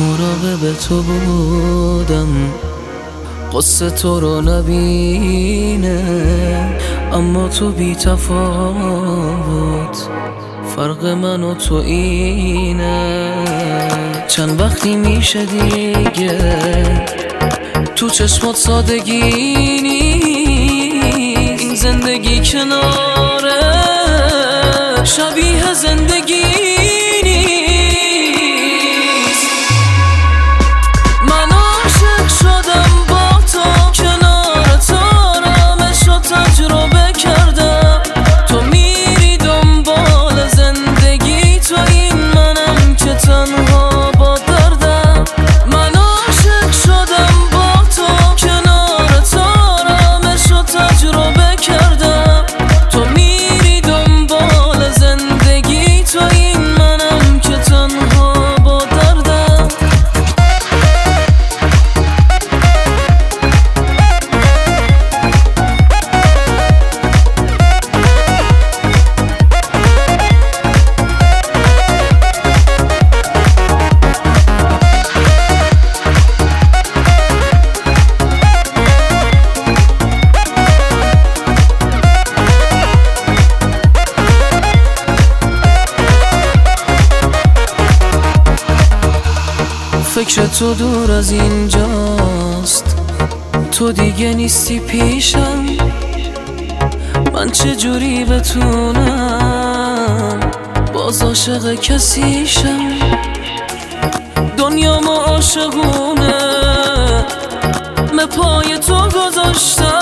مراقب تو بودم قصه تو رو نبینه، اما تو بی تفاوت فرق من و تو اینه. چند وقتی میشه دیگه تو چشمات سادگی نیست، این زندگی کناره شبیه زندگی نیست. من عاشق شدم با تو، کنارت آرامش رو تجربه کردم. تو میری دنبال زندگی، تو این منم که تنها با دردم. من عاشق شدم با تو، کنارت آرامش رو تجربه کردم. تو میری دنبال زندگی، تو این منم که تنها با دردم. فکر تو دور از اینجاست، تو دیگه نیستی پیشم. من چجوری بتونم باز عاشق کسیشم؟ دنیا ما عاشقونه به پای تو گذاشتم.